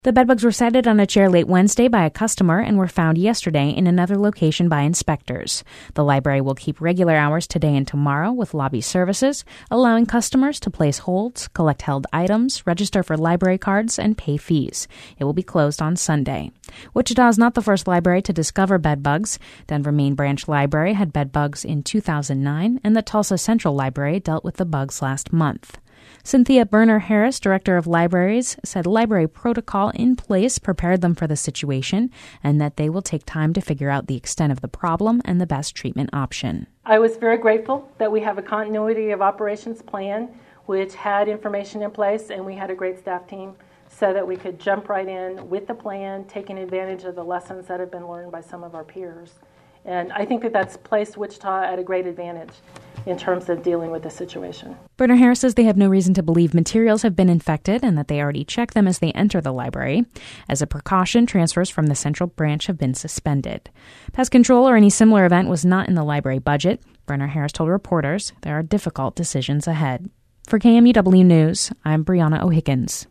The bedbugs were sighted on a chair late Wednesday by a customer and were found yesterday in another location by inspectors. The library will keep regular hours today and tomorrow with lobby services, allowing customers to place holds, collect held items, register for library cards, and pay fees. It will be closed on Sunday. Wichita is not the first library to discover bedbugs. Denver Main Branch Library had bedbugs in 2009, and the Tulsa Central Library dealt with the bugs last month. Cynthia Berner-Harris, Director of Libraries, said library protocol in place prepared them for the situation and that they will take time to figure out the extent of the problem and the best treatment option. I was very grateful that we have a continuity of operations plan which had information in place, and we had a great staff team so that we could jump right in with the plan, taking advantage of the lessons that have been learned by some of our peers. And I think that that's placed Wichita at a great advantage in terms of dealing with the situation. Berner-Harris says they have no reason to believe materials have been infected and that they already check them as they enter the library. As a precaution, transfers from the Central Branch have been suspended. Pest control or any similar event was not in the library budget. Berner-Harris told reporters there are difficult decisions ahead. For KMUW News, I'm Brianna O'Higgins.